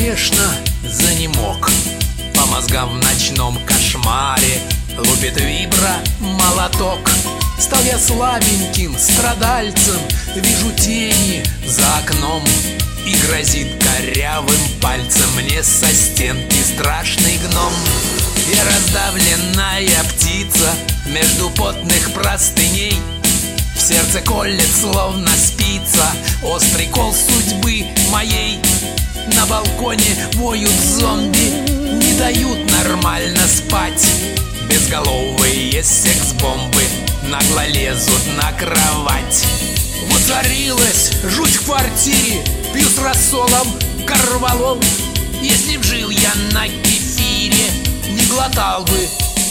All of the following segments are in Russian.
конечно, занемог. По мозгам в ночном кошмаре лупит вибра молоток. Стал я слабеньким страдальцем, вижу тени за окном, и грозит корявым пальцем мне со стенки страшный гном. Я раздавленная птица между потных простыней, в сердце колет словно спица острый кол судьбы моей. На балконе воют зомби, не дают нормально спать. Безголовые секс-бомбы нагло лезут на кровать. Воцарилась жуть в квартире, пью с рассолом корвалол. Если б жил я на кефире, не глотал бы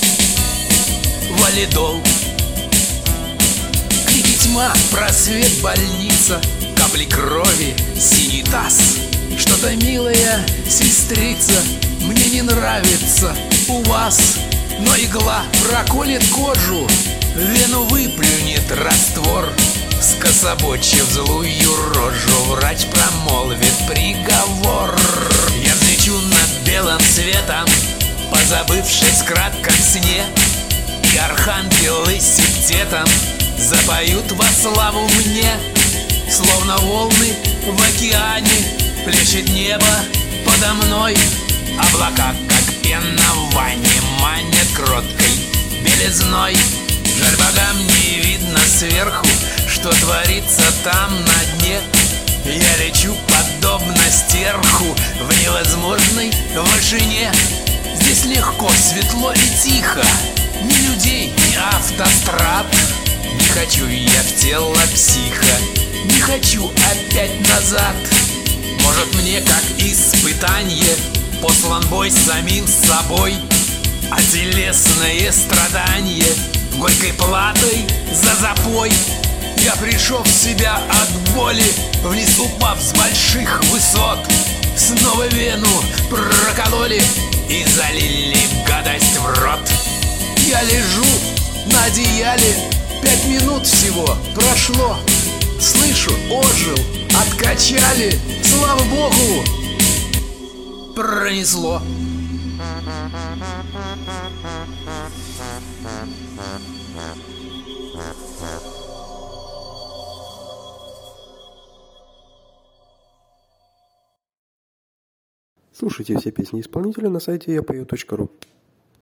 валидол. Крики тьма, просвет больница, капли крови, синий таз. Что-то, милая сестрица, мне не нравится у вас. Но игла проколет кожу, вену выплюнет раствор. Скособочив злую рожу, врач промолвит приговор. Я взлечу над белым светом, позабывшись в кратком сне, и архангелы септетом запоют во славу мне. Словно волны в океане плещет небо подо мной. Облака, как пена в ванне, манят кроткой белизной. Жаль, богам не видно сверху, что творится там на дне. Я лечу подобно стерху в невозможной вышине. Здесь легко, светло и тихо, ни людей, ни автострад. Не хочу я в тело психа, не хочу опять назад. Может, мне как испытание послан бой с самим собой, а телесное страдание горькой платой за запой. Я пришел в себя от боли, вниз упав с больших высот. Снова вену прокололи и залили гадость в рот. Я лежу на одеяле, 5 минут всего прошло. Слышу, ожил, откачали, слава богу, пронесло. Слушайте все песни исполнителя на сайте yapою.ru.